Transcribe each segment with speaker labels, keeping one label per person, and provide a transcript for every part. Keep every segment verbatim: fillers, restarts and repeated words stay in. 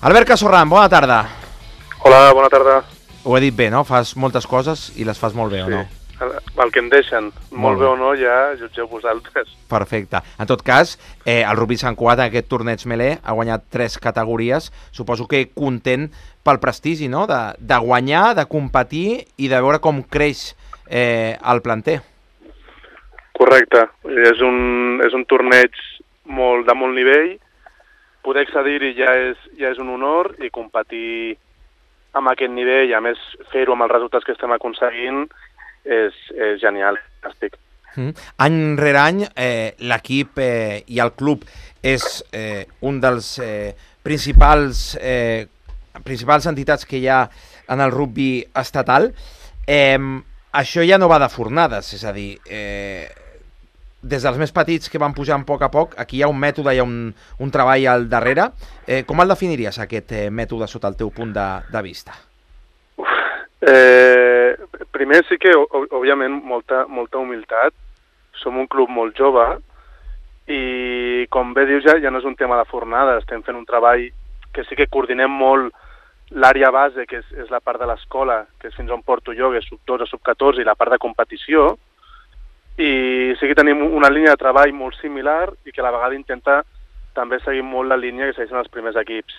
Speaker 1: Albert Casorran, bona tarda.
Speaker 2: Hola, bona tarda.
Speaker 1: Ho he dit bé, no? Fas moltes coses i les fas molt bé,
Speaker 2: sí.
Speaker 1: o no?
Speaker 2: El que em deixen, molt, molt bé o no, ja jutgeu vosaltres.
Speaker 1: Perfecte. En tot cas, eh, el Rugby Sant Cugat en aquest torneig Melé ha guanyat tres categories. Suposo que content pel prestigi, no? De, de guanyar, de competir i de veure com creix eh, el planter.
Speaker 2: Correcte. És un, és un torneig molt, de molt nivell. Poder accedir-hi ja, és, ja és un honor i competir amb aquest nivell, a més fer-ho amb els resultats que estem aconseguint, és, és genial, fantàstic.
Speaker 1: Mm. Any rere any, eh, l'equip eh, i el club és eh, un dels eh, principals, eh, principals entitats que hi ha en el rugby estatal. Eh, això ja no va de fornades, és a dir, eh, des dels més petits que van pujant a poc a poc, aquí hi ha un mètode, hi ha un, un treball al darrere. Eh, com el definiries, aquest eh, mètode, sota el teu punt de, de vista?
Speaker 2: Eh, primer sí que, òbviament, molta, molta humilitat. Som un club molt jove i, com bé dius, ja, ja no és un tema de fornada. Estem fent un treball que sí que coordinem molt l'àrea base, que és, és la part de l'escola, que és fins on porto jo, que és sub dotze, sub catorze, i la part de competició. I sí que tenim una línia de treball molt similar i que a la vegada intenta també seguir molt la línia que segueixen els primers equips.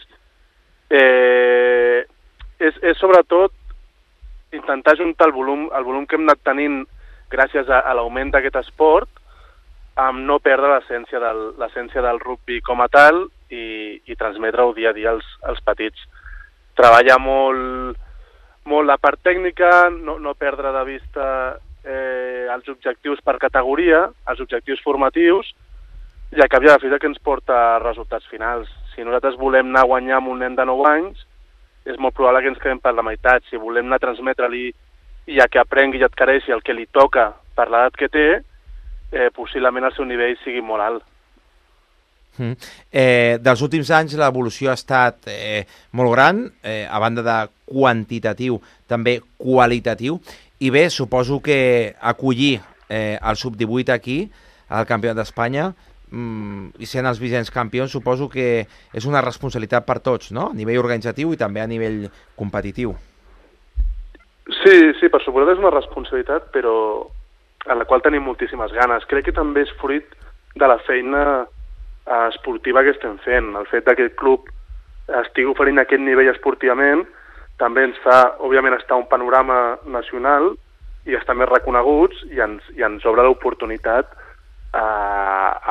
Speaker 2: Eh, és, és sobretot intentar juntar el volum, el volum que hem anat tenint gràcies a, a l'augment d'aquest esport amb no perdre l'essència del, l'essència del rugby com a tal i, i transmetre-ho dia a dia als, als petits. Treballar molt, molt la part tècnica, no, no perdre de vista eh, els objectius per categoria, els objectius formatius, i a cap i a la fi que ens porta resultats finals. Si nosaltres volem anar a guanyar amb un nen de nou anys, és molt probable que ens quedem per la meitat. Si volem anar a transmetre-li i a que aprengui i adquireixi el que li toca per l'edat que té, eh, possiblement el seu nivell sigui molt alt.
Speaker 1: Mm. Eh, dels últims anys l'evolució ha estat eh, molt gran, eh, a banda de quantitatiu, també qualitatiu, i bé, suposo que acollir eh, el sub divuit aquí, al Campionat d'Espanya, i sent els vigents campions, suposo que és una responsabilitat per tots, no? A nivell organitzatiu i també a nivell competitiu.
Speaker 2: Sí, sí, per suposat és una responsabilitat, però a la qual tenim moltíssimes ganes. Crec que també és fruit de la feina esportiva que estem fent. El fet que el club estigui oferint aquest nivell esportivament també ens fa, òbviament, estar a un panorama nacional i estar més reconeguts i ens, i ens obre l'oportunitat A, a,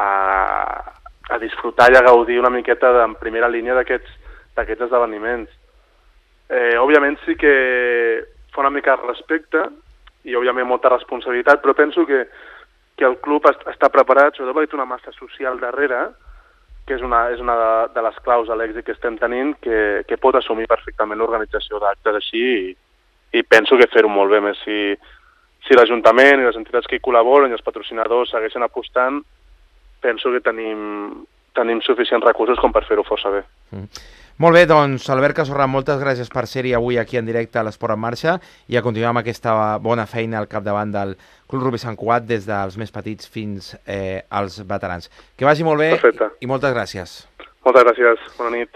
Speaker 2: a disfrutar i a gaudir una miqueta de, en primera línia d'aquests d'aquests esdeveniments. Eh, òbviament sí que fa una mica de respecte i òbviament molta responsabilitat, però penso que, que el club est, està preparat, sobretot perquè té una massa social darrere, que és una, és una de, de les claus de l'èxit que estem tenint, que, que pot assumir perfectament l'organització d'actes així i, i penso que fer-ho molt bé. Més si Si l'Ajuntament i les entitats que hi col·laboren i els patrocinadors segueixen apostant, penso que tenim, tenim suficients recursos com per fer-ho força bé.
Speaker 1: Mm. Molt bé, doncs, Albert Casorran, moltes gràcies per ser-hi avui aquí en directe a l'Esport en Marxa i a continuar amb aquesta bona feina al capdavant del Club Rugby Sant Cugat des dels més petits fins eh, als veterans. Que vagi molt bé.
Speaker 2: Perfecte.
Speaker 1: I moltes gràcies.
Speaker 2: Moltes gràcies. Bona nit.